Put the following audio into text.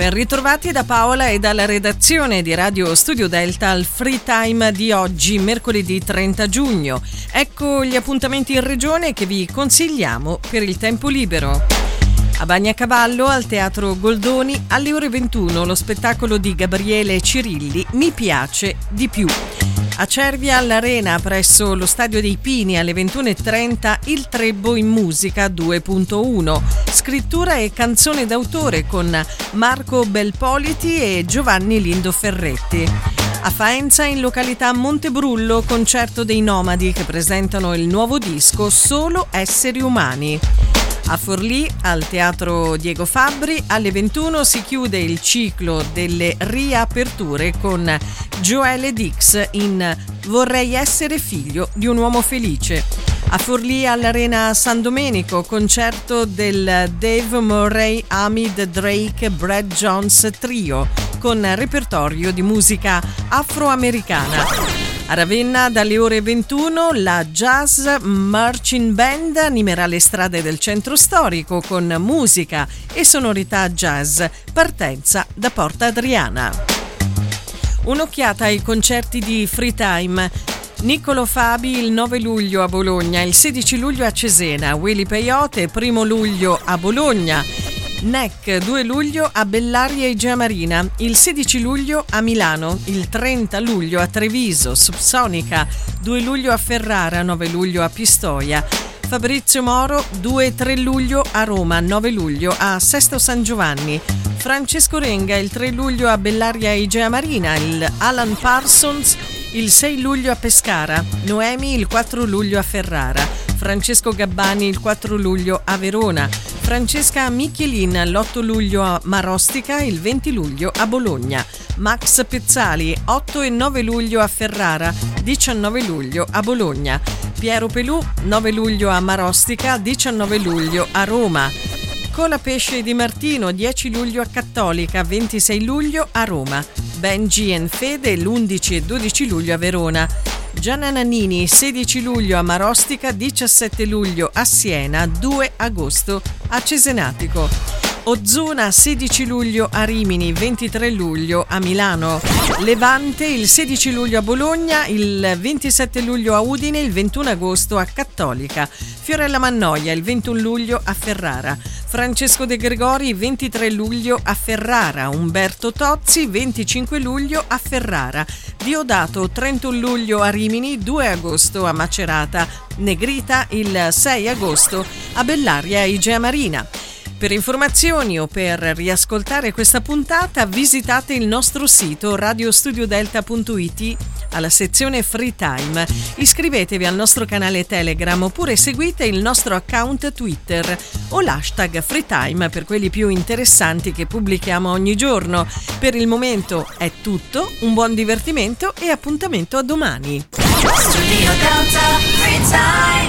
Ben ritrovati da Paola e dalla redazione di Radio Studio Delta al Free Time di oggi, mercoledì 30 giugno. Ecco gli appuntamenti in regione che vi consigliamo per il tempo libero. A Bagnacavallo, al Teatro Goldoni, alle ore 21, lo spettacolo di Gabriele Cirilli, Mi piace di più. A Cervia, all'Arena, presso lo Stadio dei Pini, alle 21:30, Il Trebbo in musica 2.1. Scrittura e canzone d'autore con Marco Belpoliti e Giovanni Lindo Ferretti. A Faenza, in località Montebrullo, concerto dei Nomadi che presentano il nuovo disco Solo esseri umani. A Forlì, al Teatro Diego Fabbri, alle 21 si chiude il ciclo delle riaperture con Joelle Dix in Vorrei essere figlio di un uomo felice. A Forlì, all'Arena San Domenico, concerto del Dave Murray, Hamid Drake, Brad Jones Trio con repertorio di musica afroamericana. A Ravenna, dalle ore 21, la Jazz Marching Band animerà le strade del centro storico con musica e sonorità jazz, partenza da Porta Adriana. Un'occhiata ai concerti di Free Time. Niccolo Fabi il 9 luglio a Bologna, il 16 luglio a Cesena, Willy Peyote 1 luglio a Bologna, NEC 2 luglio a Bellaria Igea Marina, il 16 luglio a Milano, il 30 luglio a Treviso, Subsonica 2 luglio a Ferrara, 9 luglio a Pistoia, Fabrizio Moro 2-3 luglio a Roma, 9 luglio a Sesto San Giovanni, Francesco Renga il 3 luglio a Bellaria Igea Marina, il Alan Parsons il 6 luglio a Pescara, Noemi il 4 luglio a Ferrara, Francesco Gabbani il 4 luglio a Verona, Francesca Michelin l'8 luglio a Marostica, il 20 luglio a Bologna, Max Pezzali 8 e 9 luglio a Ferrara, 19 luglio a Bologna, Piero Pelù 9 luglio a Marostica, 19 luglio a Roma, Colapesce di Martino 10 luglio a Cattolica, 26 luglio a Roma, Benji and Fede l'11 e 12 luglio a Verona, Gianna Nannini 16 luglio a Marostica, 17 luglio a Siena, 2 agosto a Cesenatico. Ozuna 16 luglio a Rimini, 23 luglio a Milano, Levante il 16 luglio a Bologna, il 27 luglio a Udine, il 21 agosto a Cattolica, Fiorella Mannoia il 21 luglio a Ferrara, Francesco De Gregori 23 luglio a Ferrara, Umberto Tozzi 25 luglio a Ferrara, Diodato 31 luglio a Rimini, 2 agosto a Macerata, Negrita il 6 agosto a Bellaria Igea Marina. Per informazioni o per riascoltare questa puntata visitate il nostro sito radiostudiodelta.it alla sezione Free Time. Iscrivetevi al nostro canale Telegram oppure seguite il nostro account Twitter o l'hashtag Free Time per quelli più interessanti che pubblichiamo ogni giorno. Per il momento è tutto, un buon divertimento e appuntamento a domani. Studio Delta Free Time.